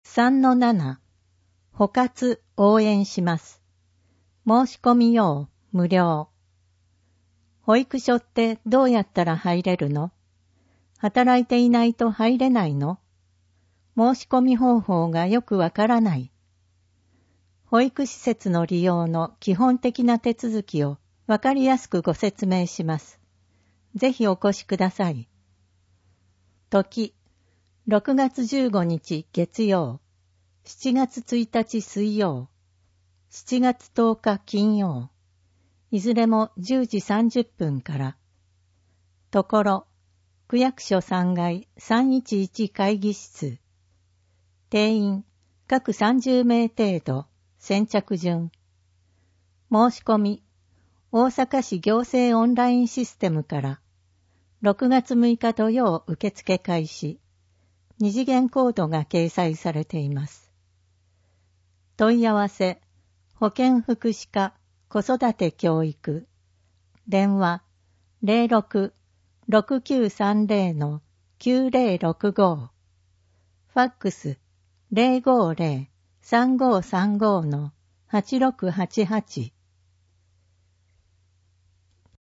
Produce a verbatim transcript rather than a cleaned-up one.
さんのなな 補活応援します。申し込み用無料。保育所ってどうやったら入れるの？働いていないと入れないの？申し込み方法がよくわからない。保育施設の利用の基本的な手続きをわかりやすくご説明します。ぜひお越しください。時、ろくがつじゅうごにち月曜、しちがつついたち水曜、しちがつとおか金曜、いずれもじゅうじさんじゅっぷんから。ところ、区役所さんがいさんいちいち会議室。定員、各さんじゅうめい程度、先着順。申し込み、大阪市行政オンラインシステムから、ろくがつむいか土曜受付開始。二次元コードが掲載されています。問い合わせ、保健福祉課子育て教育。電話 ゼロろく ろくきゅうさんゼロ きゅうゼロろくご。ファックス ゼロごゼロ さんごさんご はちろくはちはち。